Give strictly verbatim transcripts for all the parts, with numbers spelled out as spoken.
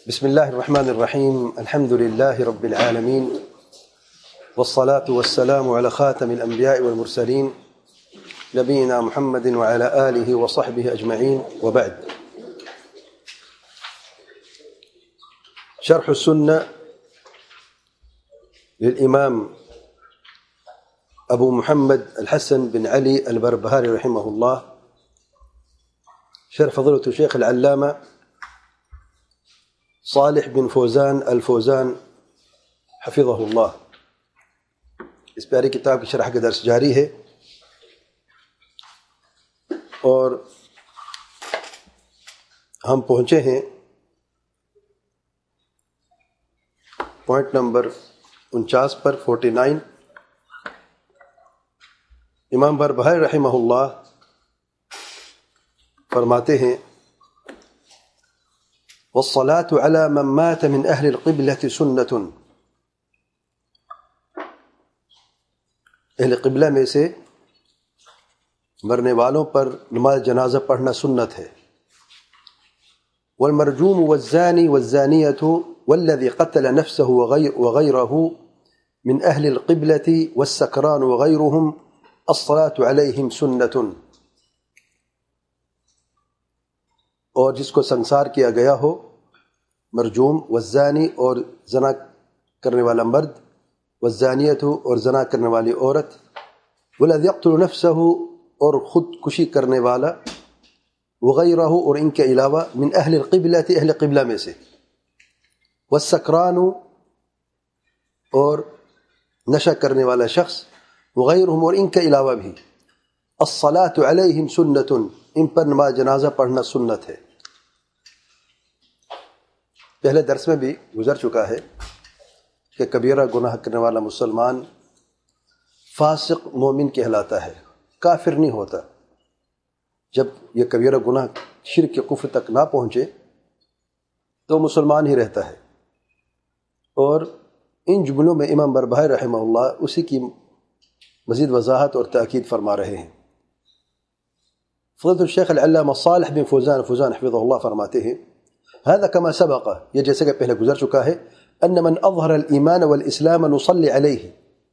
بسم الله الرحمن الرحيم. الحمد لله رب العالمين، والصلاة والسلام على خاتم الأنبياء والمرسلين نبينا محمد وعلى آله وصحبه أجمعين، وبعد. شرح السنة للإمام أبو محمد الحسن بن علي البربهاري رحمه الله، شرح فضيلة الشيخ العلامة صالح بن فوزان الفوزان حفظه اللہ. اس پیاری کتاب کی شرح کا درس جاری ہے، اور ہم پہنچے ہیں پوائنٹ نمبر انچاس پر، فورٹی نائن. امام بربہاری رحمہ اللہ فرماتے ہیں: والصلاة على من مات من أهل القبلة سنة. اہل قبلہ میں سے مرنے والوں پر نماز جنازہ پڑھنا سنت ہے. والمرجوم والزاني والزانية والذي قتل نفسه وغيره من أهل القبلة والسكران وغيرهم الصلاة عليهم سنة. اور جس کو سنسار کیا گیا ہو، مرجوم والزانی اور زنا کرنے والا مرد، والزانیت اور زنا کرنے والی عورت، والذی یقتل نفسہ اور خود کشی کرنے والا، وغیرہ اور ان کے علاوہ، من اہل القبلہ اہل قبلہ میں سے، والسکران اور نشہ کرنے والا شخص، وغیرہم اور ان کے علاوہ بھی، الصلاة علیہم سنت ان پر نماز جنازہ پڑھنا سنت ہے. پہلے درس میں بھی گزر چکا ہے کہ کبیرہ گناہ کرنے والا مسلمان فاسق مومن کہلاتا ہے، کافر نہیں ہوتا. جب یہ کبیرہ گناہ شرک کے کفر تک نہ پہنچے تو مسلمان ہی رہتا ہے. اور ان جملوں میں امام بربہاری رحمہ اللہ اسی کی مزید وضاحت اور تاکید فرما رہے ہیں. فضیلۃ الشیخ العلامہ صالح بن فوزان فوزان حفظہ اللہ فرماتے ہیں: هذا كما سبق، یہ جیسے کہ پہلے گزر چکا ہے، ان من اظہر الایمان والاسلام نصلی علیہ،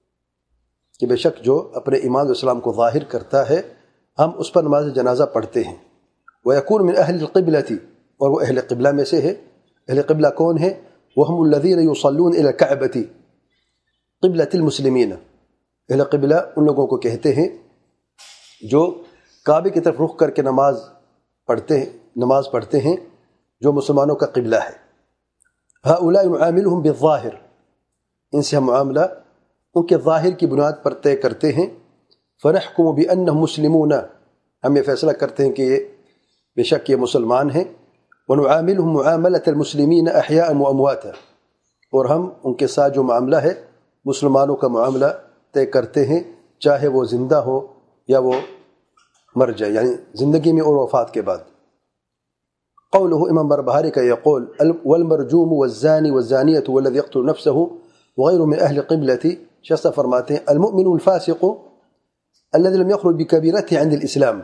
کہ بے شک جو اپنے ایمان و اسلام کو ظاہر کرتا ہے ہم اس پر نماز جنازہ پڑھتے ہیں. ويكون من اہل القبلۃ، اور وہ اہل قبلہ میں سے ہے. اہل قبلہ کون ہے؟ وهم الذين يصلون الى الكعبۃ قبلۃ المسلمین. اہل قبلہ ان لوگوں کو کہتے ہیں جو کعبے کی طرف رخ کر کے نماز پڑھتے ہیں نماز پڑھتے ہیں جو مسلمانوں کا قبلہ ہے. هؤلاء نعاملهم بالظاہر، ان سے ہم معاملہ ان کے ظاہر کی بنیاد پر طے کرتے ہیں. فنحكم بأنهم مسلمون، ہم یہ فیصلہ کرتے ہیں کہ یہ بے شک یہ مسلمان ہیں. ونعاملهم معاملة المسلمین احیاء وامواتا، اور ہم ان کے ساتھ جو معاملہ ہے مسلمانوں کا معاملہ طے کرتے ہیں، چاہے وہ زندہ ہو یا وہ مر جائے، یعنی زندگی میں اور وفات کے بعد. قوله امام بربہاری کا يقول: والمرجوم والزاني والزانية والذي يقتل نفسه وغيره من اهل القبلة. شخص فرماتے ہیں المؤمن الفاسق الذي لم يخرج بكبيرته عند الاسلام،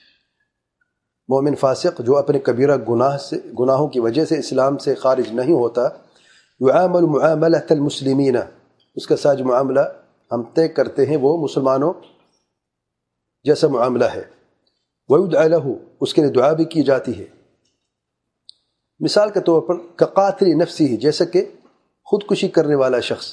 مومن فاسق جو اپنے کبیرہ گناہ سے گناہوں کی وجہ سے اسلام سے خارج نہیں ہوتا، يعامل معاملة المسلمین، اس کا ساتھ معاملہ ہم طے کرتے ہیں وہ مسلمانوں جیسا معاملہ ہے. ويدعى له، اس کے لیے دعا بھی کی جاتی ہے. مثال کے طور پر کقاتل نفسی، جیسا کہ خودکشی کرنے والا شخص.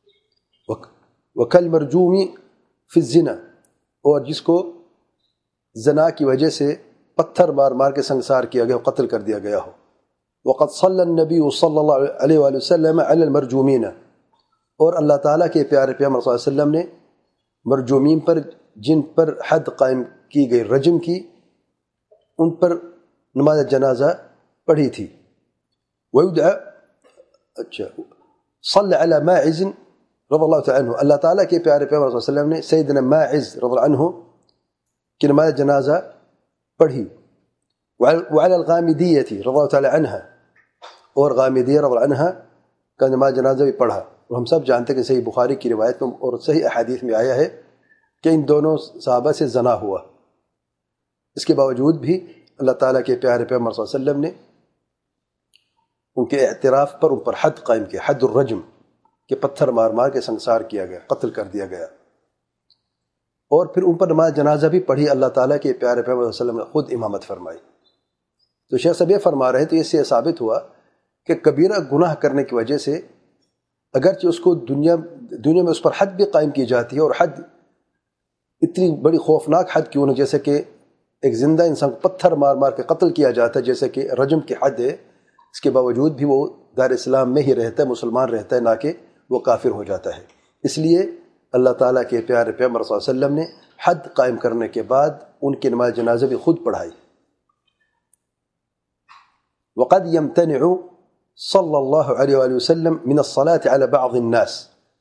وکالمرجوم فی الزنا، اور جس کو زنا کی وجہ سے پتھر مار مار کے سنسار کیا گیا، قتل کر دیا گیا ہو. وقد صلی النبی صلی اللہ علیہ وآلہ وسلم علی المرجومین، اور اللہ تعالیٰ کے پیارے پیغمبر صلی اللہ علیہ وسلم نے مرجومین پر، جن پر حد قائم کی گئی، رجم کی، ان پر نماز جنازہ پڑھی تھی. ویدعا اچھا صلی علی ماعز رضی اللہ تعالیٰ عنہ، اللہ تعالیٰ کے پیارے پیغمبر صلی اللہ علیہ وسلم نے سیدنا ماعز رضی اللہ عنہ کی نماز جنازہ پڑھی. وعلی الغامدیہ رضی اللہ تعالیٰ عنہ، اور غامدیہ رضی اللہ عنہ کا نماز جنازہ بھی پڑھا. اور ہم سب جانتے ہیں کہ صحیح بخاری کی روایت میں اور صحیح احادیث میں آیا ہے کہ ان دونوں صحابہ سے زنا ہوا. اس کے باوجود بھی اللہ تعالیٰ کے پیارے پیغمبر صلی اللہ علیہ وسلم نے ان کے اعتراف پر ان پر حد قائم کیا، حد الرجم، کہ پتھر مار مار کے سنسار کیا گیا، قتل کر دیا گیا۔ اور پھر ان پر نماز جنازہ بھی پڑھی، اللہ تعالیٰ کے پیارے پیغمبر صلی اللہ علیہ وسلم نے خود امامت فرمائی۔ تو شیخ صاحب یہ فرما رہے ہیں، تو اس سے ثابت ہوا کہ کبیرہ گناہ کرنے کی وجہ سے اگرچہ اس کو دنیا دنیا میں اس پر حد بھی قائم کی جاتی ہے، اور حد اتنی بڑی خوفناک حد کیوں نہ، جیسے کہ ایک زندہ انسان کو پتھر مار مار کے قتل کیا جاتا ہے، جیسے کہ رجم کی حد ہے، اس کے باوجود بھی وہ دار اسلام میں ہی رہتا ہے، مسلمان رہتا ہے، نہ کہ وہ کافر ہو جاتا ہے۔ اس لیے اللہ تعالیٰ کے پیارے پیغمبر صلی اللہ علیہ وسلم نے حد قائم کرنے کے بعد ان کی نماز جنازہ بھی خود پڑھائی۔ وقد يمتنع صلی اللہ علیہ وآلہ وسلم من الصلاة على بعض الناس،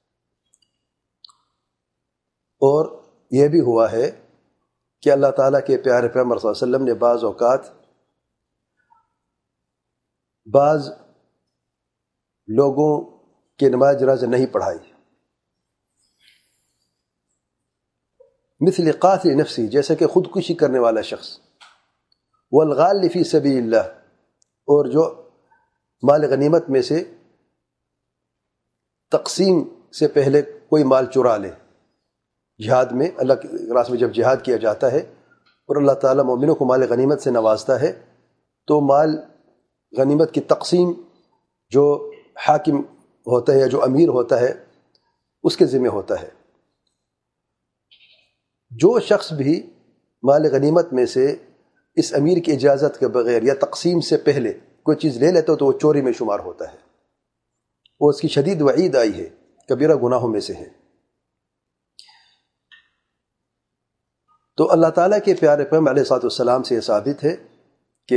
اور یہ بھی ہوا ہے کہ اللہ تعالیٰ کے پیارے پیغمبر صلی اللہ علیہ وسلم نے بعض اوقات بعض لوگوں کی نماز جنازہ نہیں پڑھائی، مثل قاتل نفسی، جیسے کہ خودکشی کرنے والا شخص، والغال فی سبیل اللہ، اور جو مال غنیمت میں سے تقسیم سے پہلے کوئی مال چرا لے۔ جہاد میں، اللہ کے راستے میں جب جہاد کیا جاتا ہے اور اللہ تعالیٰ مومنوں کو مال غنیمت سے نوازتا ہے، تو مال غنیمت کی تقسیم جو حاکم ہوتا ہے یا جو امیر ہوتا ہے اس کے ذمہ ہوتا ہے۔ جو شخص بھی مال غنیمت میں سے اس امیر کی اجازت کے بغیر یا تقسیم سے پہلے کوئی چیز لے لیتا ہو تو وہ چوری میں شمار ہوتا ہے، وہ اس کی شدید وعید آئی ہے، کبیرہ گناہوں میں سے ہے۔ تو اللہ تعالیٰ کے پیارے پیغمبر علیہ الصلوۃ والسلام سے یہ ثابت ہے کہ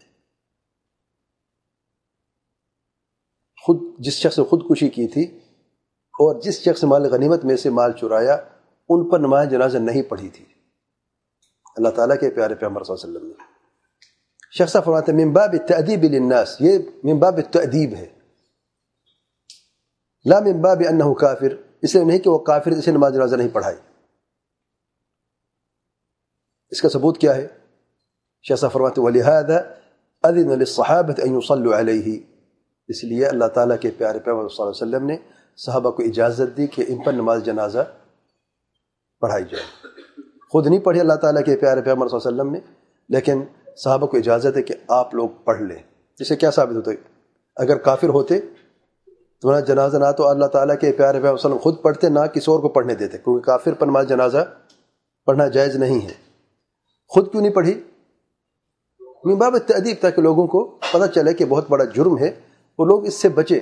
خود جس شخص نے خودکشی کی تھی اور جس شخص نے مال غنیمت میں سے مال چرایا، ان پر نماز جنازہ نہیں پڑھی تھی اللہ تعالیٰ کے پیارے پیغمبر صلی اللہ علیہ وسلم نے۔ شخص فرماتے ہیں من باب التأدیب للناس، یہ من باب التأدیب ہے، لا من باب انہ کافر، اس لیے نہیں کہ وہ کافر اسے نماز جنازہ نہیں پڑھائی۔ اس کا ثبوت کیا ہے؟ شخص فرماتے ہیں وَلِهَذَا أَذِنَ لِلصَّحَابَةِ أَن يُصَلُّوا عَلَيْهِ، اس لیے اللہ تعالیٰ کے پیارے پیغمبر صلی اللہ علیہ وسلم نے صحابہ کو اجازت دی کہ ان پر نماز جنازہ پڑھائی جائے۔ خود نہیں پڑھی اللہ تعالیٰ کے پیارے پیغمبر صلی اللہ علیہ وسلم نے، لیکن صحابہ کو اجازت ہے کہ آپ لوگ پڑھ لیں۔ جس سے کیا ثابت ہوتا ہے؟ اگر کافر ہوتے تو نہ جنازہ نہ تو اللہ تعالیٰ کے پیارے پیغمبر صلی اللہ علیہ وسلم خود پڑھتے، نہ کسی اور کو پڑھنے دیتے، کیونکہ کافر پر نماز جنازہ پڑھنا جائز نہیں ہے۔ خود کیوں نہیں پڑھی؟ من باب التأدیب، تاکہ لوگوں کو پتہ چلے کہ بہت بڑا جرم ہے، وہ لوگ اس سے بچے۔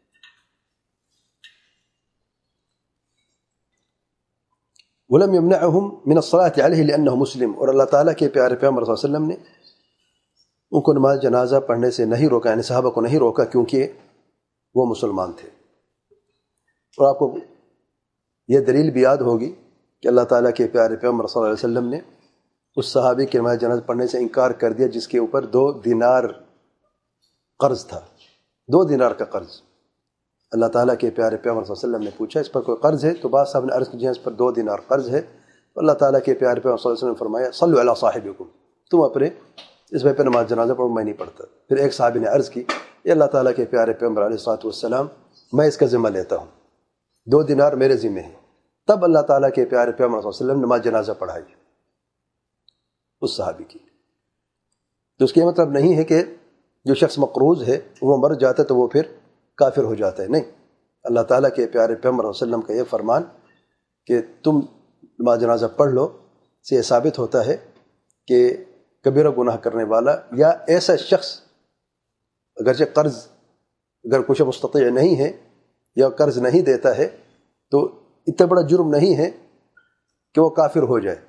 ولم يمنعهم من الصلاة عليه لأنه مسلم، اور اللہ تعالیٰ کے پیارے پیغمبر صلی اللہ علیہ وسلم نے ان کو نماز جنازہ پڑھنے سے نہیں روکا، یعنی صحابہ کو نہیں روکا، کیونکہ وہ مسلمان تھے۔ اور آپ کو یہ دلیل بھی یاد ہوگی کہ اللہ تعالیٰ کے پیارے پیغمبر صلی اللہ علیہ وسلم نے اس صحابی کے نماز جنازہ پڑھنے سے انکار کر دیا جس کے اوپر دو دینار قرض تھا، دو دینار کا قرض۔ اللہ تعالیٰ کے پیارے پیغمبر صلی اللہ علیہ وسلم نے پوچھا اس پر کوئی قرض ہے؟ تو بعض صاحب نے عرض کیا اس پر دو دینار قرض ہے۔ تو اللہ تعالیٰ کے پیارے پیغمبر صلی اللہ علیہ وسلم نے فرمایا صلوا علی صاحبکم، تم اپنے اس بھائی پہ نماز جنازہ پڑھو، میں نہیں پڑھتا۔ پھر ایک صحابی نے عرض کی اے اللہ تعالیٰ کے پیارے پیغمبر علیہ الصلوۃ والسلام، میں اس کا ذمہ لیتا ہوں، دو دینار میرے ذمہ ہیں۔ تب اللہ تعالیٰ کے پیارے پیغمبر صلی اللہ علیہ وسلم نے نماز جنازہ پڑھائی اس صحابی کی۔ تو اس کا یہ مطلب نہیں ہے کہ جو شخص مقروض ہے وہ مر جاتا ہے تو وہ پھر کافر ہو جاتا ہے، نہیں۔ اللہ تعالیٰ کے پیارے پیغمبر صلی اللہ علیہ وسلم کا یہ فرمان کہ تم نماز جنازہ پڑھ لو سے یہ ثابت ہوتا ہے کہ کبیرہ گناہ کرنے والا یا ایسا شخص اگرچہ قرض اگر کچھ مستطیع نہیں ہے یا قرض نہیں دیتا ہے تو اتنا بڑا جرم نہیں ہے کہ وہ کافر ہو جائے۔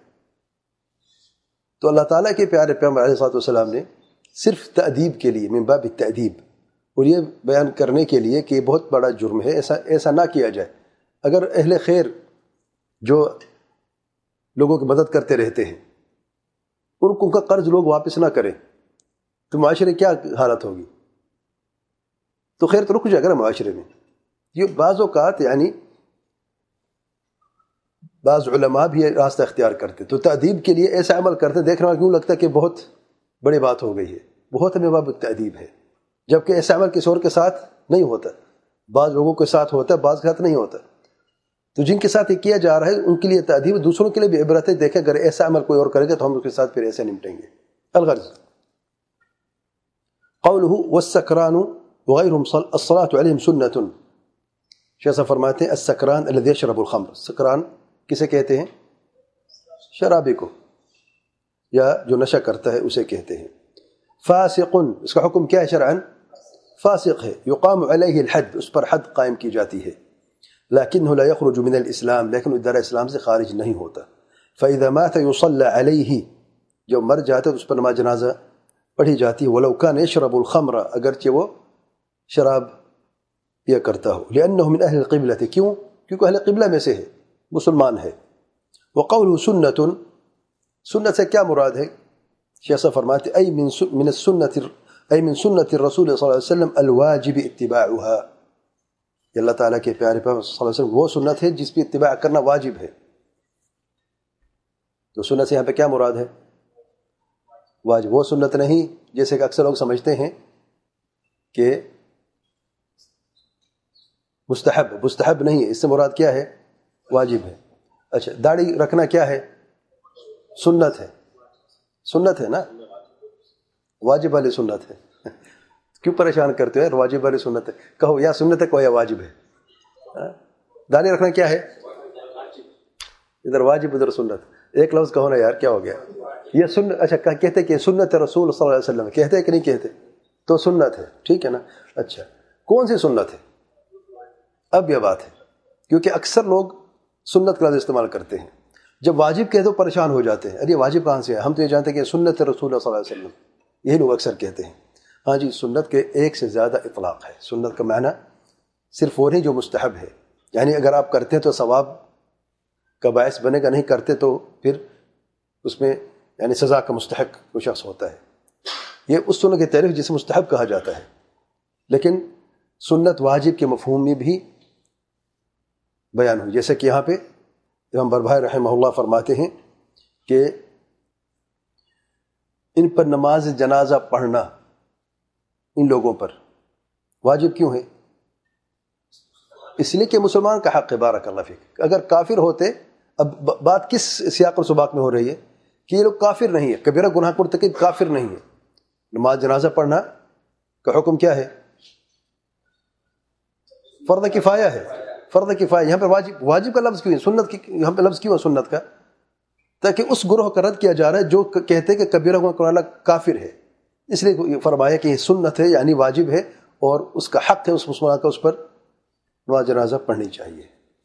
تو اللہ تعالیٰ کے پیارے پیغمبر علیہ الصلوۃ والسلام نے صرف تأدیب کے لیے، من باب التأدیب، اور یہ بیان کرنے کے لیے کہ یہ بہت بڑا جرم ہے، ایسا ایسا نہ کیا جائے۔ اگر اہل خیر جو لوگوں کی مدد کرتے رہتے ہیں ان کو ان کا قرض لوگ واپس نہ کریں تو معاشرے کی کیا حالت ہوگی؟ تو خیر تو رک جائے گا نا معاشرے میں۔ یہ بعض اوقات یعنی بعض علماء بھی یہ راستہ اختیار کرتے تو تأدیب کے لیے ایسا عمل کرتے، دیکھنے میں کیوں لگتا ہے کہ بہت بڑی بات ہو گئی ہے، بہت ہمیں باب التأدیب ہے۔ جبکہ ایسا عمل کسی اور کے ساتھ نہیں ہوتا. بعض لوگوں کے ساتھ ہوتا ہے، بعض کے ساتھ نہیں ہوتا. تو جن کے ساتھ یہ کیا جا رہا ہے ان کے لیے تادیب، دوسروں کے لیے بھی عبرت ہے. دیکھیں اگر ایسا عمل کوئی اور کرے گا تو ہم اس کے ساتھ پھر ایسے نمٹیں گے. الغرض قوله والسكران وغيرهم الصلاة عليهم سنة. شیخ صاحب فرماتے ہیں السکران الذي يشرب الخمر. سکران کسے کہتے ہیں؟ شرابی کو، یا جو نشہ کرتا ہے اسے کہتے ہیں. فاسق، اس کا حکم کیا ہے شرعاً؟ فاسق ہے. یقام علیہ الحد، اس پر حد قائم کی جاتی ہے. لکنہ لا یخرج من الاسلام، لیکن وہ در اسلام سے خارج نہیں ہوتا. فاذا مات یصلی علیہ، جو مر جاتا ہے تو اس پر نماز جنازہ پڑھی جاتی ہے. ولو کان یشرب الخمر، اگرچہ وہ شراب پیا کرتا ہو. لانہ من اہل القبلہ، کیوں؟ کیونکہ اہل قبلہ میں سے ہے، مسلمان ہے. وقوله سنت، سنت سے کیا مراد ہے؟ شیخ صاحب فرماتے ای من من السنت ای من سنت الرسول صلی اللہ علیہ وسلم الواجب اتباعها. یہ اللہ تعالیٰ کے پیارے پیغمبر صلی اللہ علیہ وسلم وہ سنت ہے جس کی اتباع کرنا واجب ہے. تو سنت سے یہاں پہ کیا مراد ہے؟ واجب. وہ سنت نہیں جیسے کہ اکثر لوگ سمجھتے ہیں کہ مستحب، مستحب نہیں ہے، اس سے مراد کیا ہے؟ واجب ہے. اچھا، داڑھی رکھنا کیا ہے؟ سنت ہے. سنت ہے نا، واجب والی سنت ہے. کیوں پریشان کرتے ہو؟ واجب والی سنت ہے کہو، یا سنت ہے کہو یا واجب ہے. داڑھی رکھنا کیا ہے؟ ادھر واجب ادھر سنت. ایک لفظ کہو نا یار، کیا ہو گیا؟ یہ سنت. اچھا کہتے کہ سنت رسول صلی اللہ علیہ وسلم، کہتے ہیں کہ نہیں کہتے؟ تو سنت ہے، ٹھیک ہے نا. اچھا کون سی سنت ہے؟ اب یہ بات ہے، کیونکہ اکثر لوگ سنت کا لفظ استعمال کرتے ہیں. جب واجب کہتے تو پریشان ہو جاتے ہیں، ارے واجب کہاں سے ہے؟ ہم تو یہ جانتے ہیں کہ سنت رسول اللہ صلی اللہ علیہ وسلم. یہی لوگ اکثر کہتے ہیں. ہاں جی، سنت کے ایک سے زیادہ اطلاق ہے. سنت کا معنی صرف وہ نہیں جو مستحب ہے، یعنی اگر آپ کرتے ہیں تو ثواب کا باعث بنے گا، نہیں کرتے تو پھر اس میں یعنی سزا کا مستحق وہ شخص ہوتا ہے. یہ اس سنت کی تعریف جسے مستحب کہا جاتا ہے. لیکن سنت واجب کے مفہوم میں بھی بیان ہوئی، جیسے کہ یہاں پہ امام بربہاری رحمہ اللہ فرماتے ہیں کہ ان پر نماز جنازہ پڑھنا، ان لوگوں پر واجب کیوں ہے؟ اس لیے کہ مسلمان کا حق ہے. بارک اللہ فیک. اگر کافر ہوتے، اب بات کس سیاق و سباق میں ہو رہی ہے کہ یہ لوگ کافر نہیں ہے، کبیرہ گناہ مرتکب کافر نہیں ہے. نماز جنازہ پڑھنا کا حکم کیا ہے؟ فرض کفایہ ہے. فرض کفایہ. یہاں پہ واجب، واجب کا لفظ کیوں ہے؟ سنت کی یہاں پہ لفظ کیوں ہے سنت کا؟ تاکہ اس گروہ کا رد کیا جا رہا ہے جو کہتے ہیں کہ کبیرہ گناہ کرنے والا کافر ہے. اس لیے فرمایا کہ یہ سنت ہے یعنی واجب ہے، اور اس کا حق ہے اس مسلمان کا اس پر نماز جنازہ پڑھنی چاہیے.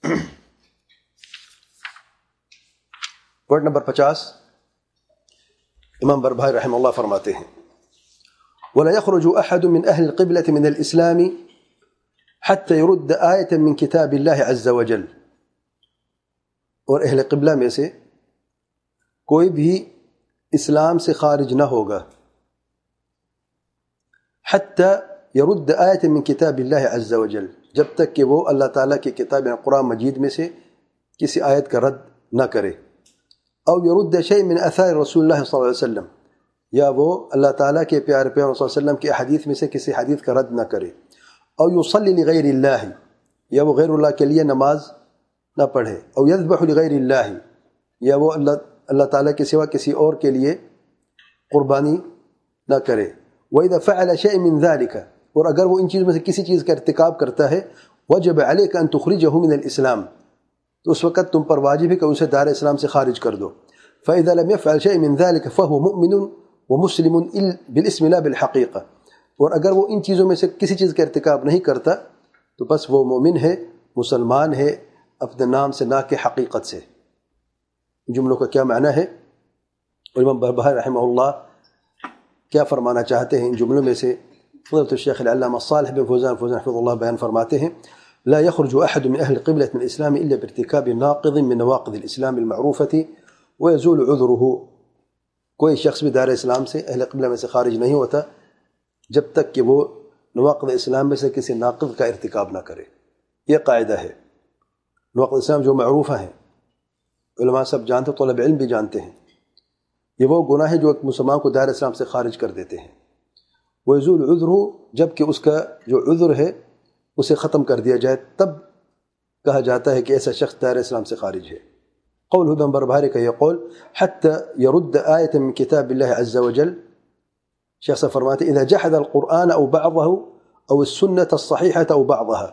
پوائنٹ نمبر پچاس، امام بربہاری رحمہ اللہ فرماتے ہیں وَلَا يَخْرُجُ أَحَدٌ مِّنْ أَهْلِ الْقِبْلَةِ مِنَ الْإِسْلَامِ حَتَّى يُرُدَّ آيَةً مِّن كِتَابِ اللَّهِ عَزَّ وَجَلَّ. اور اہل قبلہ میں سے کوئی بھی اسلام سے خارج نہ ہوگا حتی یرد آیت من کتاب اللہ عز وجل، جب تک کہ وہ اللہ تعالیٰ کی کتاب قرآن مجید میں سے کسی آیت کا رد نہ کرے. او یرد شیء من اثار رسول اللہ صلی اللہ علیہ وسلم، یا وہ اللہ تعالیٰ کے پیارے پیغمبر صلی اللہ علیہ وسلم کے حدیث میں سے کسی حدیث کا رد نہ کرے. او یصلی لغیر اللہ، یا وہ غیر اللہ کے لیے نماز نہ پڑھے. او یذبح لغیر اللہ، یا وہ اللہ اللہ تعالیٰ کے سوا کسی اور کے لیے قربانی نہ کرے. وَإِذَا فَعَلَ شَيْءٍ مِّن ذَلِكَ، اور اگر وہ ان چیزوں میں سے کسی چیز کا ارتکاب کرتا ہے وَجَبَ عَلَيْكَ أَن تُخْرِجَهُ مِنَ الْإِسْلَامِ، تو اس وقت تم پر واجب ہے کہ اسے دار اسلام سے خارج کر دو. فَإِذَا لَمْ يَفْعَلْ شَيْءٍ مِّن ذَلِكَ فَهُوَ مُؤْمِنٌ وَمُسْلِمٌ بِالْإِسْمِ لَا بِالْحَقِيقَةِ، اور اگر وہ ان چیزوں میں سے کسی چیز کا ارتکاب نہیں کرتا تو بس وہ مومن ہے، مسلمان ہے، اپنے نام سے نہ کہ حقیقت سے. جملوں کا کیا معنی ہے؟ امام بربہاری رحمہ اللہ کیا فرمانا چاہتے ہیں ان جملوں میں سے؟ فضیلۃ الشیخ العلامہ صالح بن فوزان فوزان حفظہ اللہ بیان فرماتے ہیں لا يخرج احد من اهل القبلة من الاسلام الا بارتكاب ناقض من نواقض الاسلام المعروفة ويزول عذره. کوئی شخص بھی دار اسلام سے، اہل قبلہ میں سے خارج نہیں ہوتا جب تک کہ وہ نواقض اسلام میں سے کسی ناقض کا ارتکاب نہ کرے. یہ قاعدہ ہے. نواقض اسلام جو معروفہ ہیں، علماء سب جانتے، طلب علم بھی جانتے ہیں. یہ وہ گناہ ہے جو ایک مسلمان کو دار اسلام سے خارج کر دیتے ہیں. وَيَزُولُ عُذْرُهُ جب کہ اس کا جو عذر ہے اسے ختم کر دیا جائے تب کہا جاتا ہے کہ ایسا شخص دائرہ اسلام سے خارج ہے. قوله بن بھارے کا یہ قول حتى يرد آية من كتاب الله عز وجل. شیخ صاحب فرماتے اذا جحد القرآن او بعضه او السنة الصحيحة او بعضها.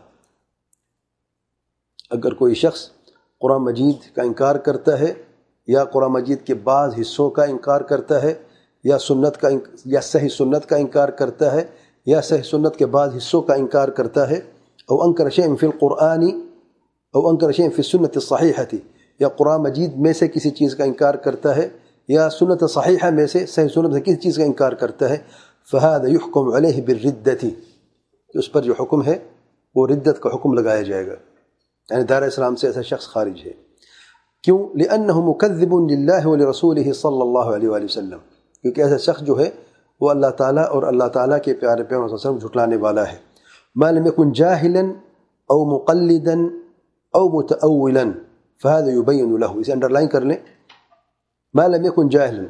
اگر کوئی شخص قرآن مجید کا انکار کرتا ہے یا قرآن مجید کے بعض حصوں کا انکار کرتا ہے یا سنت کا یا صحیح سنت کا انکار کرتا ہے یا صحیح سنت کے بعض حصوں کا انکار کرتا ہے او انکر شیء فی القرآن او انکر شیء فی السنة الصحیحة یا قرآن مجید میں سے کسی چیز کا انکار کرتا ہے یا سنت صحیحہ میں سے صحیح سنت سے کسی چیز کا انکار کرتا ہے فهذا يحكم عليه بالردة اس پر جو حکم ہے وہ ردت کا حکم لگایا جائے گا یعنی دائرہ اسلام سے ایسا شخص خارج ہے. کیوں؟ لأنه مكذب لله ولرسوله صلی اللہ علیہ وآلہ وسلم کیونکہ ایسا شخص جو ہے وہ اللہ تعالیٰ اور اللہ تعالیٰ کے پیارے پیغمبر صلی اللہ علیہ وسلم جھٹلانے والا ہے. ما لم يكن جاهلا او مقلدا او متأولا فهذا يبين له. اسے انڈر لائن کر لیں. ما لم يكن جاهلا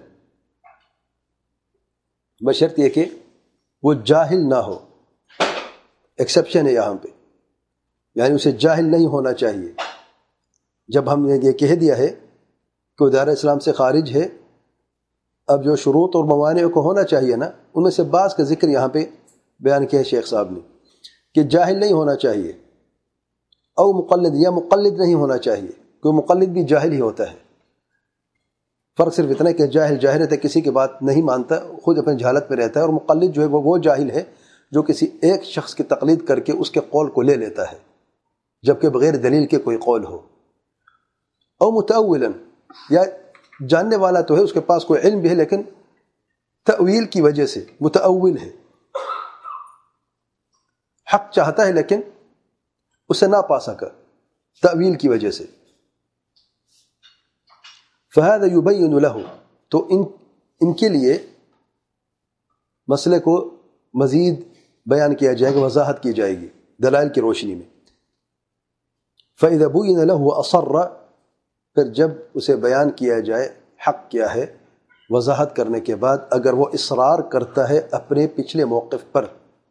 بشرط یہ کہ وہ جاہل نہ ہو. ایکسیپشن ہے یہاں پہ یعنی اسے جاہل نہیں ہونا چاہیے. جب ہم نے یہ کہہ دیا ہے کہ وہ دائرہ اسلام سے خارج ہے اب جو شروط اور موانع کو ہونا چاہیے نا ان میں سے بعض کا ذکر یہاں پہ بیان کیا ہے شیخ صاحب نے کہ جاہل نہیں ہونا چاہیے او مقلد یا مقلد نہیں ہونا چاہیے کیونکہ مقلد بھی جاہل ہی ہوتا ہے. فرق صرف اتنا ہے کہ جاہل جاہل رہتا ہے کسی کی بات نہیں مانتا خود اپنے جہالت میں رہتا ہے اور مقلد جو ہے وہ وہ جاہل ہے جو کسی ایک شخص کی تقلید کر کے اس کے قول کو لے لیتا ہے جبکہ بغیر دلیل کے کوئی قول ہو. او متأولا یا جاننے والا تو ہے اس کے پاس کوئی علم بھی ہے لیکن تأویل کی وجہ سے متأول ہے حق چاہتا ہے لیکن اسے نہ پا سکا تأویل کی وجہ سے. فهذا يبين له تو ان ان کے لیے مسئلے کو مزید بیان کیا جائے گا وضاحت کی جائے گی دلائل کی روشنی میں. فإذا بين له وأصر پھر جب اسے بیان کیا جائے حق کیا ہے وضاحت کرنے کے بعد اگر وہ اصرار کرتا ہے اپنے پچھلے موقف پر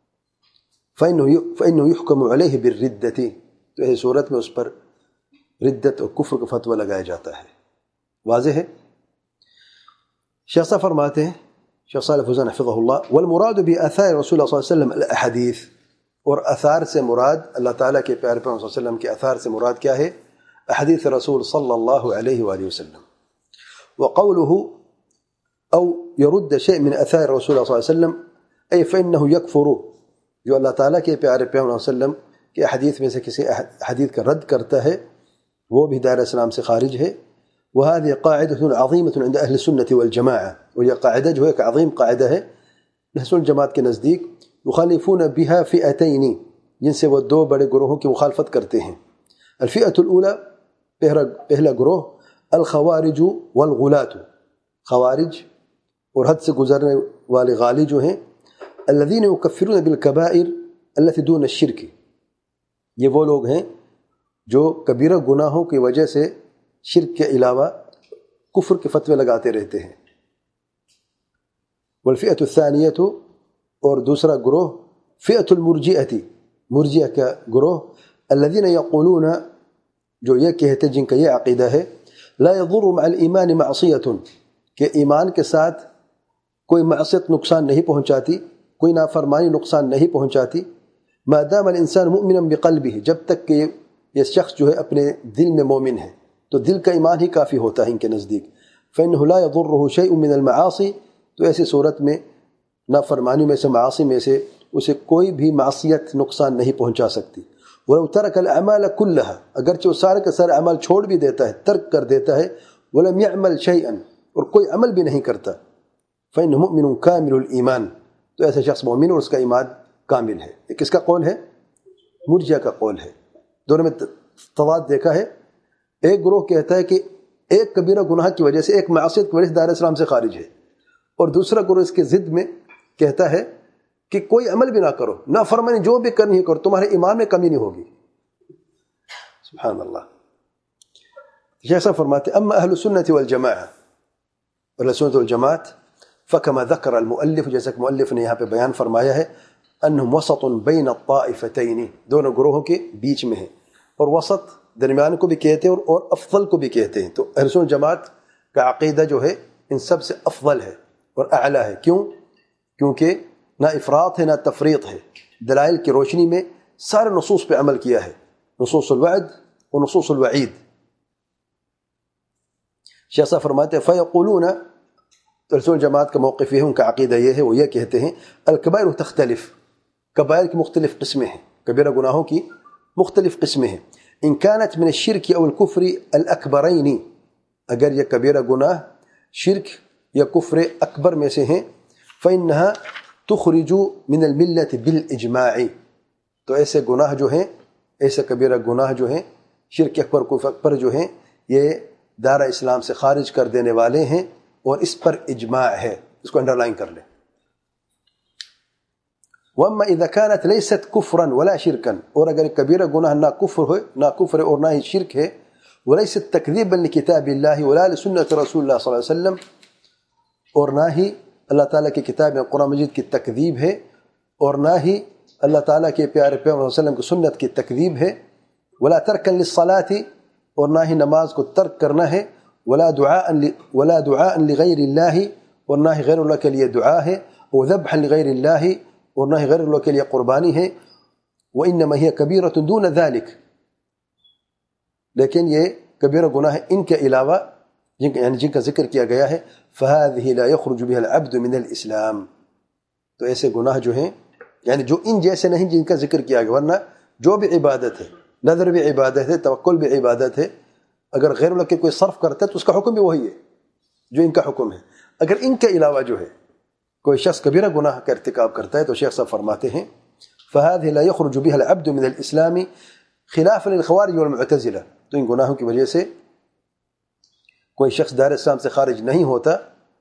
فإنه يحكم عليه بالردة تو اس صورت میں اس پر ردت اور کفر کا فتویٰ لگایا جاتا ہے. واضح ہے. شیخ صاحب فرماتے ہیں شیخ صالح فوزان حفظہ اللہ والمراد بآثار رسول اللہ صلی اللہ علیہ وسلم الاحادیث اور اثار سے مراد اللہ تعالیٰ کے پیارے پیغمبر صلی اللہ علیہ وسلم کے اثار سے مراد کیا ہے احادیث رسول صلی اللہ علیہ وآلہ وسلم. وقوله او يرد شيء من اثار رسول اللہ صلی اللہ علیہ وسلم اي فانه يكفر جو اللہ تعالیٰ کے پیارے پیغمبر صلی اللہ علیہ وسلم کے حدیث میں سے کسی حدیث کا رد کرتا ہے وہ بھی دائرہ اسلام سے خارج ہے. وهذه قاعدة عظيمة عند اهل السنة والجماعة وهي قاعدة جو ہے کہ عظیم قاعدہ ہے اہل سنت جماعت کے نزدیک. يخالفون بها فئتين جن سے وہ دو بڑے گروہوں کی مخالفت کرتے ہیں. الفئة الأولى پہلا گروہ الخوارج والغلاة خوارج اور حد سے گزرنے والے غالی جو ہیں الذين يكفرون بالكبائر التي دون الشرك یہ وہ لوگ ہیں جو کبیرہ گناہوں کی وجہ سے شرک کے علاوہ کفر کے فتوے لگاتے رہتے ہیں. والفئة الثانية اور دوسرا گروہ فئة المرجئة مرجئہ کا گروہ الذين يقولون جو یہ کہتے جن کا یہ عقیدہ ہے لا يضر مع الایمان معصیة کہ ایمان کے ساتھ کوئی معصیت نقصان نہیں پہنچاتی کوئی نافرمانی نقصان نہیں پہنچاتی ما دام الانسان مؤمنا بقلبه جب تک کہ یہ شخص جو ہے اپنے دل میں مومن ہے تو دل کا ایمان ہی کافی ہوتا ہے ان کے نزدیک. فإنه لا يضره شيء من المعاصي تو ایسی صورت میں نافرمانی میں سے معاصی میں سے اسے کوئی بھی معصیت نقصان نہیں پہنچا سکتی. ولو ترك الاعمال كلها اگرچہ وہ سارے کا سارا اعمال چھوڑ بھی دیتا ہے ترک کر دیتا ہے ولم يعمل شيئا اور کوئی عمل بھی نہیں کرتا فإنه مؤمن كامل الایمان تو ایسا شخص مومن اور اس کا ایمان کامل ہے. یہ کس کا قول ہے؟ مرجئہ کا قول ہے. دونوں میں تضاد دیکھا ہے. ایک گروہ کہتا ہے کہ ایک کبیرہ گناہ کی وجہ سے ایک معصیت کی وجہ سے دائرہ اسلام سے خارج ہے اور دوسرا گروہ اس کے ضد میں کہتا ہے کہ کوئی عمل بھی نہ کرو نافرمانی جو بھی کرنی ہے کرو تمہارے ایمان میں کمی نہیں ہوگی. سبحان اللہ. جیسا فرماتے اما اہل السنت والجماعہ اہل السنت والجماعت فكما ذكر المؤلف، جیسا کہ مؤلف نے یہاں پہ بیان فرمایا ہے، انہم وسط بین الطائفتین، دونوں گروہوں کے بیچ میں ہیں، اور وسط درمیان کو بھی کہتے ہیں اور افضل کو بھی کہتے ہیں۔ تو اہل سنت جماعت کا عقیدہ جو ہے ان سب سے افضل ہے اور اعلیٰ ہے۔ کیوں؟ کیونکہ نہ افراط ہے نہ تفریط ہے، دلائل کی روشنی میں سارے نصوص پہ عمل کیا ہے، نصوص الوعد و نصوص الوعید۔ شیخ صاحب فرماتے ہیں فیقولون، رسول جماعت کا موقف یہ ہے، ان کا عقیدہ یہ ہے، وہ یہ کہتے ہیں الکبائر تختلف، کبائر کی مختلف قسمیں ہیں، کبیرہ گناہوں کی مختلف قسمیں ہیں، ان كانت من الشرک او الکفر الاکبرین، اگر یہ کبیرہ گناہ شرک یا کفر اکبر میں سے ہیں، فإنها تخرج من الملت بالاجماع، تو ایسے گناہ جو ہیں، ایسے کبیرہ گناہ جو ہیں، شرک اکبر کفر اکبر جو ہیں، یہ دارہ اسلام سے خارج کر دینے والے ہیں، اور اس پر اجماع ہے، اس کو انڈر لائن کر لیں۔ وَأَمَّا إِذَا كَانَتْ لَيْسَتْ كُفْرًا وَلَا شِرْكًا، اور اگر کبیرہ گناہ نہ کفر ہے نہ کفر اور نہ ہی شرک ہے، وَلَيْسَتْ تَكْذِيبًا لِكِتَابِ اللَّهِ وَلَا لِسُنَّةِ رَسُولِ اللَّهِ صلی اللہ علیہ وسلم، اور نہ ہی اللہ تعالیٰ کی کتاب قرآن مجید کی تکذیب ہے، اور نہ ہی اللہ تعالیٰ کے پیارے پیغمبر صلی اللہ علیہ وسلم کی سنت کی تکذیب ہے، وَلَا تَرْكًا لِلصَّلَاةِ، اور نہ ہی نماز کو ترک کرنا ہے، ولا دعاء ولا دعاء لغیر اللہ، اور نہ ہی غیر اللہ کے لیے دعا ہے، وذبحا لغیر اللہ، اور نہ ہی غیر اللہ کے لیے قربانی ہے، وانما هي کبیرۃ دون ذلك، لیکن یہ کبیرہ گناہ ہے ان کے علاوہ جن کا یعنی جن کا ذکر کیا گیا ہے، فهذه لا يخرج بها العبد من الاسلام، تو ایسے گناہ جو ہیں یعنی جو ان جیسے نہیں جن کا ذکر کیا گیا، ورنہ جو بھی عبادت ہے، نظر بھی عبادت ہے، توکل بھی عبادت ہے، اگر غیر اللہ کے کوئی صرف کرتا ہے تو اس کا حکم بھی وہی ہے جو ان کا حکم ہے۔ اگر ان کے علاوہ جو ہے کوئی شخص کبیرہ گناہ کا ارتکاب کرتا ہے تو شیخ صاحب فرماتے ہیں فَهَذِهِ لَا يَخْرُجُ بِهَا الْعَبْدُ مِنَ الْإِسْلَامِ خِلَافًا لِلْخَوَارِجِ وَالْمُعْتَزِلَةِ، تو ان گناہوں کی وجہ سے کوئی شخص دار اسلام سے خارج نہیں ہوتا،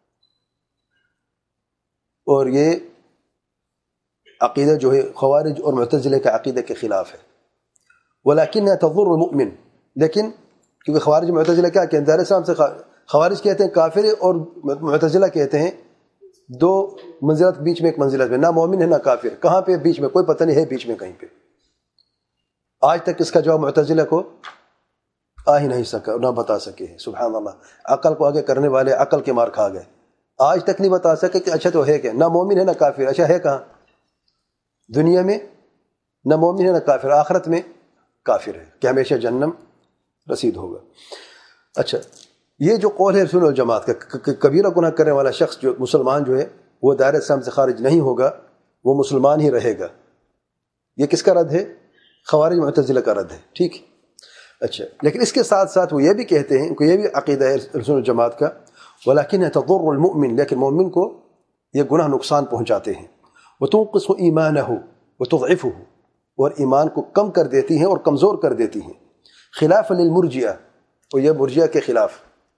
اور یہ عقیدہ جو ہے خوارج اور معتزلہ کا عقیدہ کے خلاف ہے۔ وَلَكِنَّهَا تَضُرُّ الْمُؤْمِنِ، لیکن کیونکہ خوارج معتزلہ کیا کہتے ہیں، دار اسلام سے خوارج کہتے ہیں کافر ہے، اور معتزلہ کہتے ہیں دو منزلت بیچ میں ایک منزلت میں، نہ مومن ہے نہ کافر، کہاں پہ بیچ میں، کوئی پتہ نہیں ہے بیچ میں کہیں پہ۔ آج تک اس کا جواب معتزلہ کو آ ہی نہیں سکا، نہ بتا سکے، سبحان اللہ، عقل کو آگے کرنے والے عقل کے مار کھا گئے، آج تک نہیں بتا سکے کہ اچھا تو ہے کہ نہ مومن ہے نہ کافر، اچھا ہے کہاں؟ دنیا میں نہ مومن ہے نہ کافر، آخرت میں کافر ہے کہ ہمیشہ جہنم رسید ہوگا۔ اچھا، یہ جو قول ہے رسول الجماعت کا، کبیرہ گناہ کرنے والا شخص جو مسلمان جو ہے وہ دائرہ اسلام سے خارج نہیں ہوگا، وہ مسلمان ہی رہے گا، یہ کس کا رد ہے؟ خوارج معتزلہ کا رد ہے، ٹھیک۔ اچھا، لیکن اس کے ساتھ ساتھ وہ یہ بھی کہتے ہیں، ان کو یہ بھی عقیدہ ہے رسول الجماعت کا، وَلَكِنَّهَا تَضُرُّ الْمُؤْمِنِ، لیکن مومن کو یہ گناہ نقصان پہنچاتے ہیں، وَتُنقِصُ إِيمَانَهُ وَتُضْعِفُهُ، اور ایمان کو کم کر دیتی ہیں اور کمزور کر دیتی ہیں، خلاف للمرجئہ، اور یہ مرجئہ کے خلاف،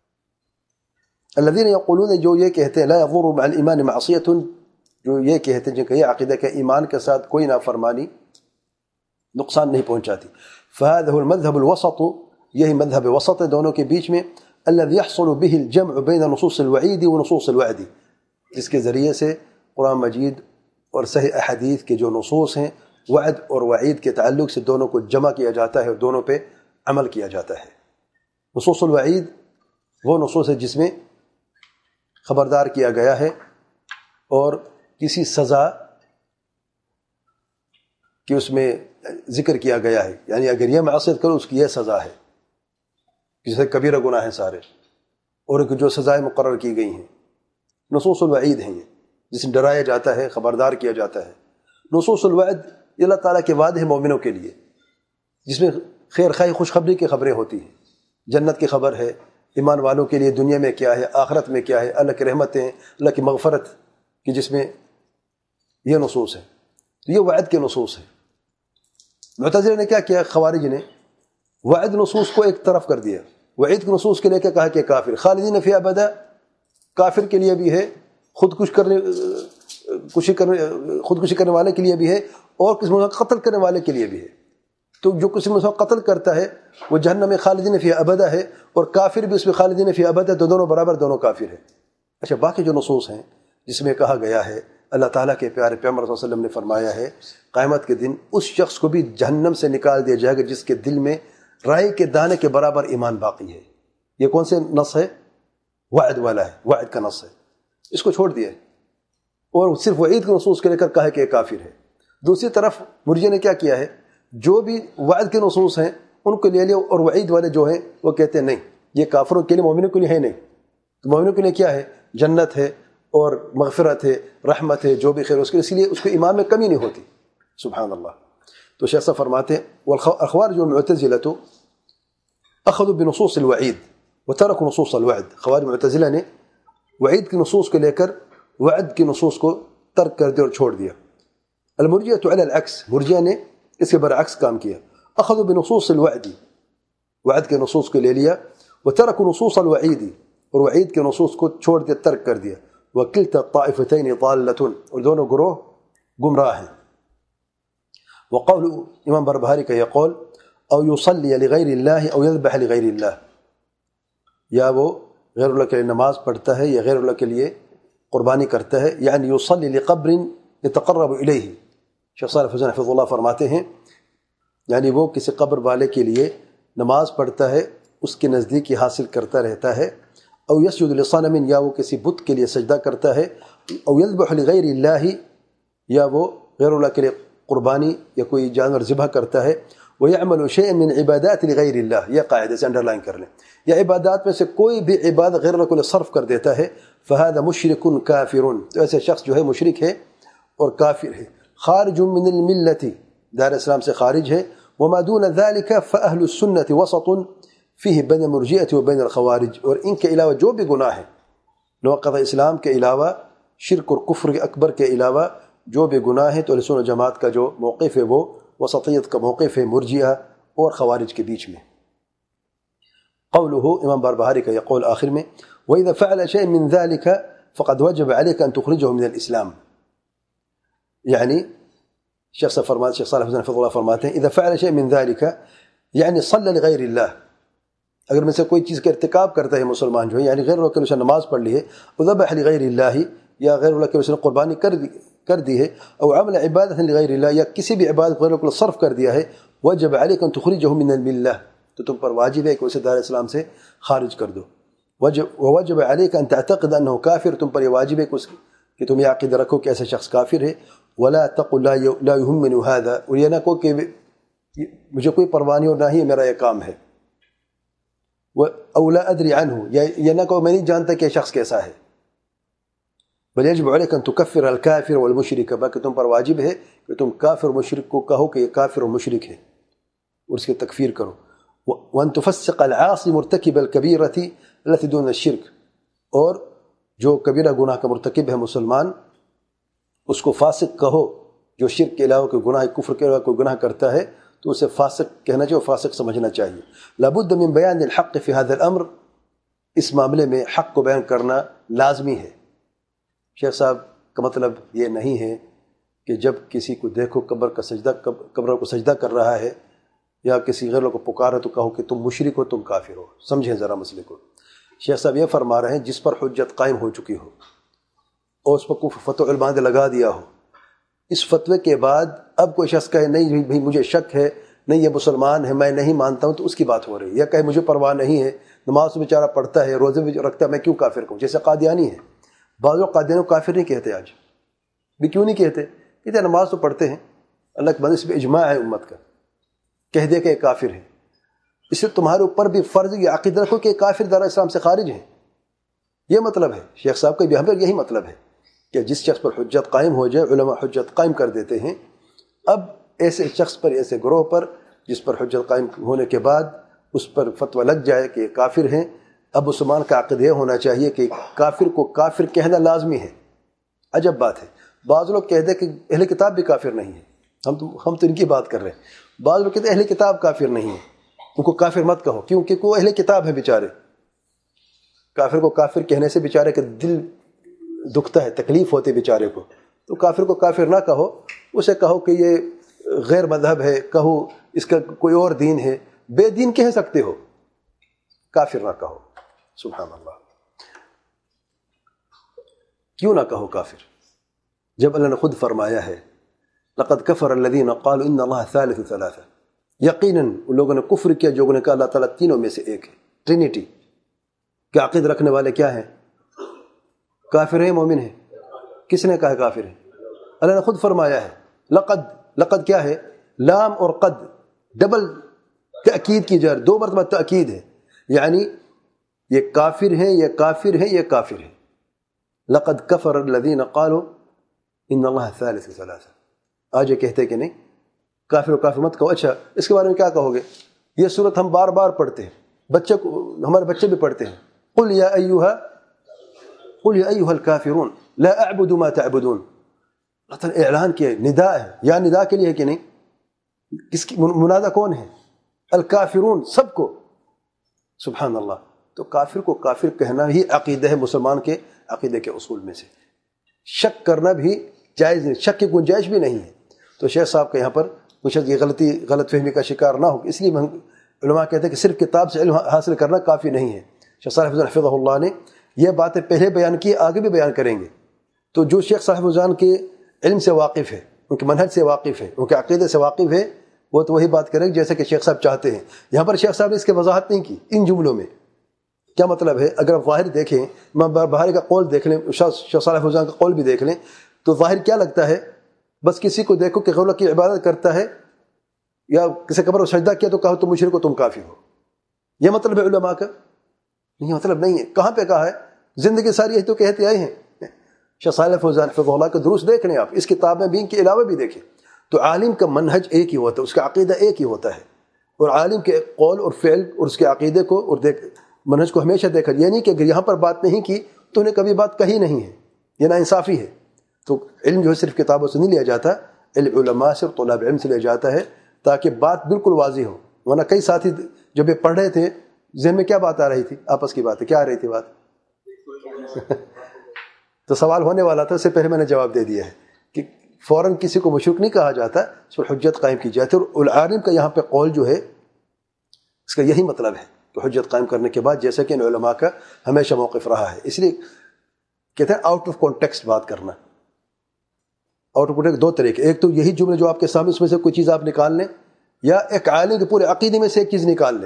الذين يقولون، جو یہ کہتے ہیں لا يضر مع الایمان معصیۃ، جو یہ کہتے ہیں جن کا یہ عقیدہ کہ ایمان کے ساتھ کوئی نافرمانی نقصان نہیں پہنچاتی، فهذا هو المذهب الوسط، یہی مذہب وسط ہے دونوں کے بیچ میں، الذي يحصل به الجمع بين نصوص الوعید ونصوص الوعد، جس کے ذریعے سے قرآن مجید اور صحیح احادیث کے جو نصوص ہیں وعد اور وعید کے تعلق سے دونوں کو جمع کیا جاتا ہے اور دونوں پہ عمل کیا جاتا ہے۔ نصوص الوعید وہ نصوص ہے جس میں خبردار کیا گیا ہے اور کسی سزا کہ اس میں ذکر کیا گیا ہے، یعنی اگر یہ معصیت کرو اس کی یہ سزا ہے، جسے کبیرہ گناہ ہیں سارے، اور جو سزائیں مقرر کی گئی ہیں، نصوص الوعید ہیں یہ، جس میں ڈرایا جاتا ہے، خبردار کیا جاتا ہے۔ نصوص الوعد یہ اللہ تعالیٰ کے وعدے ہیں مومنوں کے لیے، جس میں خیر خواہی خوشخبری کی خبریں ہوتی ہیں، جنت کی خبر ہے، ایمان والوں کے لیے دنیا میں کیا ہے، آخرت میں کیا ہے، اللہ کی رحمتیں، اللہ کی مغفرت کی، جس میں یہ نصوص ہے، یہ وعد کے نصوص ہیں۔ معتزلہ نے کیا کیا؟ خوارج نے وعد نصوص کو ایک طرف کر دیا، وعید کے نصوص کے لے کے کہا کہ کافر، خالدین فی ابدا، کافر کے لیے بھی ہے، خودکش کرنے کشی کرنے خودکشی کرنے والے کے لیے بھی ہے، اور کسی مسلمان قتل کرنے والے کے لیے بھی ہے۔ تو جو کسی مسلمان قتل کرتا ہے وہ جہنم میں خالدین فی ابدا ہے، اور کافر بھی اس میں خالدین فی ابدا، تو دونوں برابر، دونوں کافر ہیں۔ اچھا، باقی جو نصوص ہیں جس میں کہا گیا ہے اللہ تعالیٰ کے پیارے پیغمبر صلی اللہ علیہ وسلم نے فرمایا ہے قیامت کے دن اس شخص کو بھی جہنم سے نکال دیا جائے گا جس کے دل میں رائی کے دانے کے برابر ایمان باقی ہے۔ یہ کون سے نص ہے؟ وعد والا ہے، وعد کا نص ہے، اس کو چھوڑ دیا ہے اور صرف وعید کے نصوص کے لے کر کہا کہ یہ کافر ہے۔ دوسری طرف مرجئہ نے کیا کیا ہے، جو بھی وعد کے نصوص ہیں ان کو لے لیا اور وعید والے جو ہیں وہ کہتے ہیں نہیں یہ کافروں کے لیے، مومنوں کے لیے ہے نہیں، تو مومنوں کے لیے کیا ہے؟ جنت ہے اور مغفرت ہے، رحمت ہے، جو بھی خیر اس کے اس لیے اس کو ایمان میں کمی نہیں ہوتی۔ سبحان اللہ۔ تو شیخ صاحب فرماتے ہیں والخوارج والمعتزلة اخذوا بنصوص الوعید وتركوا نصوص الوعد۔ خوارج معتزلہ نے وعید کی نصوص کو لے کر وعد کی نصوص کو ترک کر دیا اور چھوڑ دیا۔ المرجئة على العکس، مرجئہ نے اس کے برعکس کام کیا، اخذوا بنصوص الوعد، وعد کے نصوص کو لے لیا، وتركوا نصوص الوعید، اور وعید کے نصوص کو چھوڑ دیا، ترک کر دیا۔ وکلتا الطائفتین ضالۃ، اور دونوں گروہ گمراہ ہیں۔ وقول امام بربہاری کا یہ قول او یصلی لغیر اللہ او یذبح لغیر اللہ، یا وہ غیر اللہ کے لیے نماز پڑھتا ہے یا غیر اللہ کے لیے قربانی کرتا ہے، یعنی یصلی لقبر یتقرب الیہ۔ شیخ صالح فوزان حفظ اللہ فرماتے ہیں یعنی وہ کسی قبر والے کے لیے نماز پڑھتا ہے، اس کے نزدیکی حاصل کرتا رہتا ہے، او یسجد لصنم، یا وہ کسی بت کے لیے سجدہ کرتا ہے، او یذبح لغیر اللہ، یا وہ غیر اللہ کے لیے قربانی یا کوئی جانور ذبح کرتا ہے، وَيَعْمَلُ شَيْءً مِّنْ عِبَادَاتِ لِغَيْرِ اللَّهِ، یہ قاعدے سے انڈر لائن کر لیں، یا عبادات میں سے کوئی بھی عبادت غیر اللہ کو صرف کر دیتا ہے، فَهَذَا مُشْرِكٌ كَافِرٌ، تو ایسے شخص جو ہے مشرک ہے اور کافر ہے، خارج من الملة، دار اسلام سے خارج ہے، وما دون ذلك فأهل السنة وسط فيه بين المرجئة وبين الخوارج، اور ان کے علاوہ جو بھی گناہ ہے نوقض اسلام کے علاوہ، شرک اور کفر اکبر کے علاوہ جو بھی گناہ ہے، تو اہل سنت جماعت کا جو موقف ہے وہ وسطیت کا موقف ہے مرجئہ اور خوارج کے بیچ میں۔ قوله امام باربہاری کا یہ قول آخر میں وَإِذَا فَعَلَ شَيْءٍ مِّن ذَلِكَ فَقَدْ وَجَبَ عَلَيْكَ أَن تُخْرِجَهُ مِنَ الْإِسْلَامِ، یعنی شیخ صاحب فرماتے شیخ صالح فوزان حفظ اللہ فرماتے ہیں اذا فعل شيء من ذلك یعنی صلی لغیر اللہ، اگر میں سے کوئی چیز کا ارتکاب کرتا ہے مسلمان جو ہے، یعنی غیر اللہ کے لیے نماز پڑھ لی ہے، وذبح لغیر اللہ، یا غیر اللہ کے لیے قربانی کر دی کر دی ہے، او عمل عبادت لغیر اللہ، یا کسی بھی عبادت غیر اللہ کو صرف کر دیا ہے، وجب علیک ان تخرجه من الملہ، تو تم پر واجب ہے کہ اسے دار اسلام سے خارج کر دو۔ ووجب علیک ان تعتقد انه کافر، تم پر یہ واجب ہے کہ تم یہ عقیدہ رکھو کہ ایسا شخص کافر ہے، ولا تقل لا يهمني هذا، اور یہ نہ کہو کہ مجھے کوئی پرواہ نہیں اور نہ ہی میرا یہ کام ہے، او لا ادری عنه، یا یہ نہ کہو میں نہیں جانتا کہ یہ شخص کیسا ہے، بل يجب عليك ان تكفر الكافر والمشرك، بلکہ تم پر واجب ہے کہ تم کافر و مشرک کو کہو کہ یہ کافر و مشرک ہے اور اس کی تکفیر کرو، وان تفسق العاصي مرتكب الكبيرة التي دون الشرك، اور جو کبیرہ گناہ کا مرتکب ہے مسلمان اس کو فاسق کہو، جو شرک کے علاوہ کوئی گناہ کفر کے علاوہ کوئی گناہ کرتا ہے تو اسے فاسق کہنا چاہیے، فاسق سمجھنا چاہیے۔ لابد من بیان الحق فی هذا الامر، اس معاملے میں حق کو بیان کرنا لازمی ہے۔ شیخ صاحب کا مطلب یہ نہیں ہے کہ جب کسی کو دیکھو قبر کا سجدہ قبر کو سجدہ کر رہا ہے یا کسی غیر کو پکارا تو کہو کہ تم مشرک ہو، تم کافر ہو۔ سمجھیں ذرا مسئلے کو۔ شیخ صاحب یہ فرما رہے ہیں جس پر حجت قائم ہو چکی ہو اور اس پر کفر فتوی علماء نے لگا دیا ہو، اس فتوے کے بعد اب کوئی شخص کہے نہیں بھائی مجھے شک ہے، نہیں یہ مسلمان ہے میں نہیں مانتا ہوں، تو اس کی بات ہو رہی ہے، یا کہے مجھے پرواہ نہیں ہے، نماز بیچارہ پڑھتا ہے، روزے بھی رکھتا ہے، میں کیوں کافر کہوں، جیسے قادیانی ہے۔ بعض لوگ قادیانی کو کافر نہیں کہتے، آج بھی کیوں نہیں کہتے؟ کہتے ہیں نماز تو پڑھتے ہیں، اللہ کے بندے، اس پہ اجماع ہے امت کا، کہہ دے کہ یہ کافر ہے، اس سے تمہارے اوپر بھی فرض یہ عقیدہ رکھو کہ کافر دار اسلام سے خارج ہے۔ یہ مطلب ہے شیخ صاحب کا بھی ہمیں یہی مطلب ہے کہ جس شخص پر حجت قائم ہو جائے، علماء حجت قائم کر دیتے ہیں، اب ایسے شخص پر، ایسے گروہ پر جس پر حجت قائم ہونے کے بعد اس پر فتویٰ لگ جائے کہ یہ کافر ہیں، اب مسلمان کا عقیدہ یہ ہونا چاہیے کہ کافر کو کافر کہنا لازمی ہے۔ عجب بات ہے، بعض لوگ کہتے ہیں کہ اہل کتاب بھی کافر نہیں ہے، ہم تو ہم تو ان کی بات کر رہے ہیں۔ بعض لوگ کہتے ہیں اہل کتاب کافر نہیں ہے، ان کو کافر مت کہو، کیونکہ وہ اہل کتاب ہے بیچارے، کافر کو کافر کہنے سے بیچارے کا دل دکھتا ہے، تکلیف ہوتی ہے بیچارے کو، تو کافر کو کافر نہ کہو، اسے کہو کہ یہ غیر مذہب ہے، کہو اس کا کوئی اور دین ہے، بے دین کہہ سکتے ہو، کافر نہ کہو۔ سبحان اللہ۔ کیوں نہ کہو کافر، جب اللہ نے خود فرمایا ہے لقد کفر الذین قالوا ان اللہ ثالث ثلاثہ، یقیناً ان لوگوں نے کفر کیا جو نے کہا اللہ تعالیٰ تینوں میں سے ایک ہے، ٹرینیٹی کے عقیدہ رکھنے والے کیا ہیں؟ کافر ہیں مومن ہیں؟ کس نے کہا کافر ہیں؟ اللہ نے خود فرمایا ہے لقد، لقد کیا ہے؟ لام اور قد ڈبل تأکید کی جا رہی، دو مرتبہ تأکید ہے، یعنی یہ کافر ہیں، یہ کافر ہیں، یہ کافر ہیں۔ لقد کفر الذین قالوا ان اللہ ثالث ثلاثہ، آج یہ کہتے کہ نہیں کافر و کافر مت کہو۔ اچھا اس کے بارے میں کیا کہو گے؟ یہ صورت ہم بار بار پڑھتے ہیں، بچے کو، ہمارے بچے بھی پڑھتے ہیں، قل یا ایھا قل یا ایھا الکافرون لا اعبد ما تعبدون، اللہ تعالیٰ اعلان کیا، ندا ہے، یا ندا کے لیے ہے کہ نہیں؟ کس کی منادہ کون ہے؟ الکافرون، سب کو، سبحان اللہ۔ تو کافر کو کافر کہنا ہی عقیدہ ہے مسلمان کے عقیدے کے اصول میں سے، شک کرنا بھی جائز نہیں، شک کی گنجائش بھی نہیں ہے۔ تو شیخ صاحب کے یہاں پر کچھ یہ غلطی غلط فہمی کا شکار نہ ہو، اس لیے علماء کہتے ہیں کہ صرف کتاب سے علم حاصل کرنا کافی نہیں ہے۔ شیخ صالح فوزان حفظہ اللہ نے یہ باتیں پہلے بیان کی، آگے بھی بیان کریں گے۔ تو جو شیخ صالح فوزان کے علم سے واقف ہے، ان کے منہج سے واقف ہے، ان کے عقیدے سے واقف ہے، وہ تو وہی بات کریں گے جیسے کہ شیخ صاحب چاہتے ہیں۔ یہاں پر شیخ صاحب نے اس کی وضاحت نہیں کی ان جملوں میں، کیا مطلب ہے؟ اگر آپ ظاہر دیکھیں، بہاری کا قول دیکھ لیں، شیخ صالح فوزان کا قول بھی دیکھ لیں، تو ظاہر کیا لگتا ہے؟ بس کسی کو دیکھو کہ غیر اللہ کی عبادت کرتا ہے یا کسی قبر کو سجدہ کیا تو کہو تم مشرک ہو، تم کافر ہو، یہ مطلب ہے علماء کا؟ یہ مطلب نہیں ہے۔ کہاں پہ کہا ہے؟ زندگی ساری یہی تو کہتے آئے ہیں۔ شیخ صالح فوزان حفظہ اللہ کے دروس دیکھ لیں آپ، اس کتاب میں بھی، ان کے علاوہ بھی دیکھیں، تو عالم کا منہج ایک ہی ہوتا ہے، اس کا عقیدہ ایک ہی ہوتا ہے، اور عالم کے قول اور فعل اور اس کے عقیدے کو اور دیکھ منہج کو ہمیشہ دیکھا۔ یہ نہیں کہ اگر یہاں پر بات نہیں کی تو انہیں کبھی بات کہی نہیں ہے، یہ ناانصافی ہے۔ تو علم جو ہے صرف کتابوں سے نہیں لیا جاتا، علم علماء سے اور طلاب علم سے لیا جاتا ہے، تاکہ بات بالکل واضح ہو۔ ورنہ کئی ساتھی جب یہ پڑھ رہے تھے ذہن میں کیا بات آ رہی تھی؟ آپس کی بات ہے، کیا آ رہی تھی بات؟ تو سوال ہونے والا تھا، اس سے پہلے میں نے جواب دے دیا ہے کہ فوراً کسی کو مشرک نہیں کہا جاتا، اس پر حجت قائم کی جاتی ہے۔ اور العالم کا یہاں پہ قول جو ہے اس کا یہی مطلب ہے کہ حجت قائم کرنے کے بعد، جیسا کہ ان علماء کا ہمیشہ موقف رہا ہے، اس لیے کہتے ہیں آؤٹ آف کانٹیکسٹ بات کرنا۔ آؤٹ آف کانٹیکسٹ دو طریقے، ایک تو یہی جملے جو آپ کے سامنے اس میں سے کوئی چیز آپ نکال لیں، یا ایک عالم کے پورے عقیدے میں سے ایک چیز نکال لیں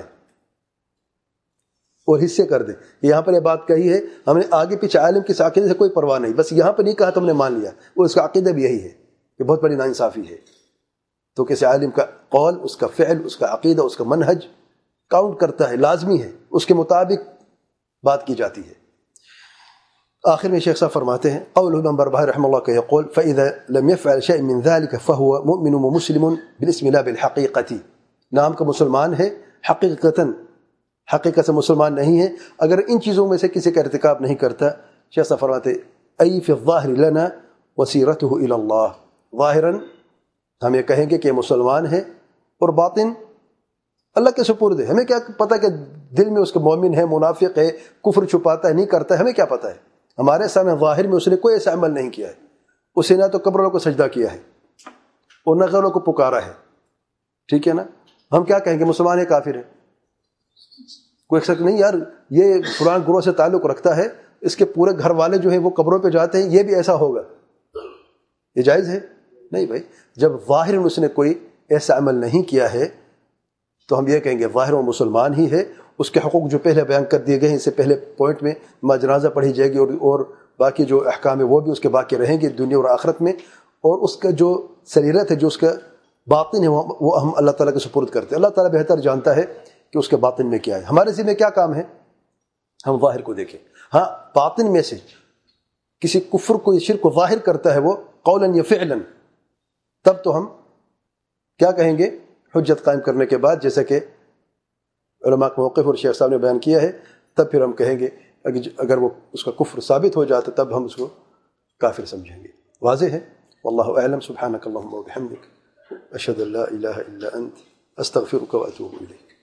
اور حصے کر دیں۔ یہاں پر یہ بات کہی ہے، ہم نے آگے پیچھے عالم کے عقیدے سے کوئی پرواہ نہیں، بس یہاں پہ نہیں کہا تو ہم نے مان لیا، وہ اس کا عقیدہ بھی یہی ہے، کہ بہت بڑی ناانصافی ہے۔ تو کسی عالم کا قول، اس کا فعل، اس کا عقیدہ، اس کا منہج کاؤنٹ کرتا ہے، لازمی ہے، اس کے مطابق بات کی جاتی ہے۔ آخر میں شیخ صاحب فرماتے ہیں، قول امام بربہاری رحمہ اللہ کا يقول فإذا لم يفعل شيء من ذلك فهو مؤمن ومسلم بالاسم لا بالحقيقة، نام کا مسلمان ہے، حقیقتاً حقیقت سے مسلمان نہیں ہے اگر ان چیزوں میں سے کسی کا ارتکاب نہیں کرتا۔ شیخ صاحب فرماتے ای فی الظاہر لنا وسیرتہ الی اللہ، ظاہراً ہم یہ کہیں گے کہ مسلمان ہے، اور باطن اللہ کے سپرد ہے۔ ہمیں کیا پتہ کہ دل میں اس کا مومن ہے، منافق ہے، کفر چھپاتا ہے، نہیں کرتا ہے، ہمیں کیا پتہ ہے؟ ہمارے سامنے ظاہر میں اس نے کوئی ایسا عمل نہیں کیا ہے، اسے نہ تو قبروں کو سجدہ کیا ہے اور نہ غیروں کو پکارا ہے، ٹھیک ہے نا؟ ہم کیا کہیں گے؟ مسلمان ہے، کافر ہے؟ کوئی ایک نہیں یار یہ فلاں گروہ سے تعلق رکھتا ہے، اس کے پورے گھر والے جو ہیں وہ قبروں پہ جاتے ہیں، یہ بھی ایسا ہوگا، یہ جائز ہے؟ نہیں بھائی، جب ظاہر میں اس نے کوئی ایسا عمل نہیں کیا ہے تو ہم یہ کہیں گے ظاہر و مسلمان ہی ہے۔ اس کے حقوق جو پہلے بیان کر دیے گئے ہیں، اس سے پہلے پوائنٹ میں ما جنازہ پڑھی جائے گی، اور اور باقی جو احکام ہے وہ بھی اس کے باقی رہیں گے دنیا اور آخرت میں، اور اس کا جو سریرت ہے، جو اس کا باطن ہے، وہ ہم اللہ تعالیٰ کے سپرد کرتے ہیں۔ اللہ تعالیٰ بہتر جانتا ہے کہ اس کے باطن میں کیا ہے، ہمارے ذمہ میں کیا کام ہے؟ ہم ظاہر کو دیکھیں۔ ہاں باطن میں سے کسی کفر کو، شرک کو ظاہر کرتا ہے وہ قولاً یا فعلاً، تب تو ہم کیا کہیں گے؟ حجت قائم کرنے کے بعد، جیسا کہ علماء کا موقف اور شیخ صاحب نے بیان کیا ہے، تب پھر ہم کہیں گے اگر وہ اس کا کفر ثابت ہو جاتا تب ہم اس کو کافر سمجھیں گے۔ واضح ہے؟ واللہ اعلم۔ سبحانک اللہم و بحمدک، اشہد ان لا الہ الا انت، استغفرک و اتوب الیک۔